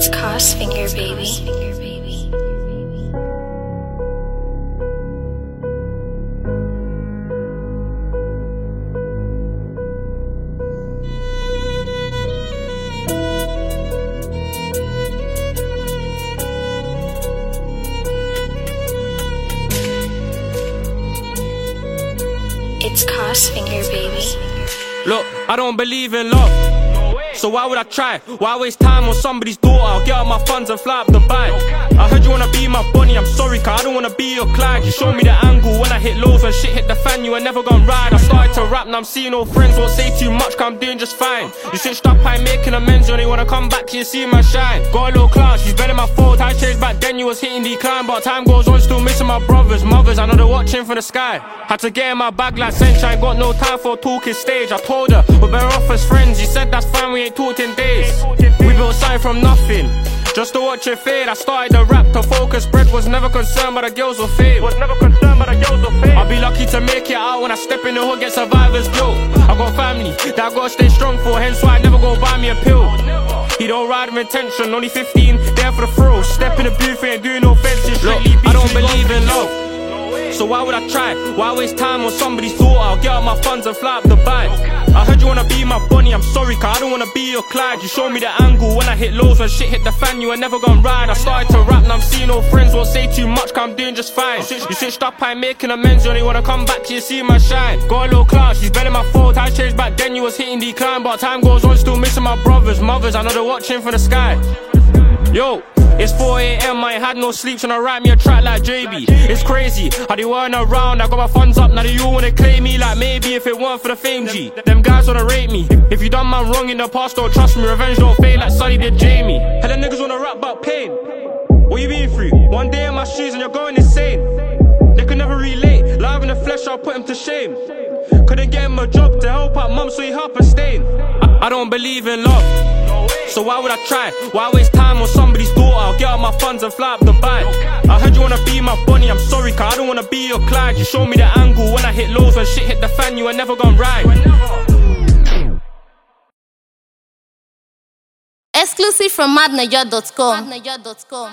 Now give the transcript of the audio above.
It's Crossfinger, baby. It's Crossfinger, baby. Look, I don't believe in love, so why would I try? Why waste time on somebody's daughter? I'll get out my funds and fly up Dubai. I heard you wanna be my bunny, I'm sorry, cause I don't wanna be your Clyde. You showed me the angle when I hit lows, when shit hit the fan, you ain't never gonna ride. I started to rap, now I'm seeing no friends, won't say too much, cause I'm doing just fine. You switched up, I'm making amends, you only wanna come back till you see my shine. Got a little class, she's better my fault, I changed back then, you was hitting decline. But time goes on, still missing my brothers, mothers, I know they're watching from the sky. Had to get in my bag like sunshine, got no time for a talking stage. I told her, we're better off as friends, you said that's fine, we ain't talked in days. We built something from nothing, just to watch it fade. I started the rap to focus, bread was never concerned by the girls or fame. I'll be lucky to make it out when I step in the hood, get survivor's guilt. I got family that I gotta stay strong for, hence why I never go buy me a pill. He don't ride with intention, only 15, there for the thrill. Step in the booth, ain't doing no fencing. Look, I don't believe in love, so why would I try? Why waste time on somebody's daughter? I'll get out my funds and fly up Dubai. I heard you wanna be my bunny, I'm sorry, cause I don't wanna be your Clyde. You showed me the angle when I hit lows, when shit hit the fan, you ain't never gonna ride. I started to rap, now I'm seeing no friends, won't say too much, cause I'm doing just fine. You switched up, I'm making amends, you only wanna come back till you see my shine. Got a little class, she's better my fault, I changed back then, you was hitting decline. But time goes on, still missing my brothers, mothers, I know they're watching from the sky. Yo, it's 4 AM, I ain't had no sleep, tryna write me a track like JB. It's crazy, how they weren't around, I got my funds up, now they all wanna claim me. Like maybe if it weren't for the fame G, them guys wanna rate me. If you done man wrong in the past, don't trust me, revenge don't fade like Sonny did Jamie. Hella niggas wanna rap about pain, what you been through? One day in my shoes and you're going insane. They could never relate, live in the flesh, I'll put him to shame. Couldn't get him a job to help out mum, so he helped her stain. I don't believe in love, so why would I try? Why waste time on somebody's daughter? I'll get out my funds and fly up Dubai. I heard you wanna be my bunny, I'm sorry, cause I don't wanna be your Clyde. You showed me the angle when I hit lows, when shit hit the fan, you ain't never gonna ride. Exclusive from madnaja.com.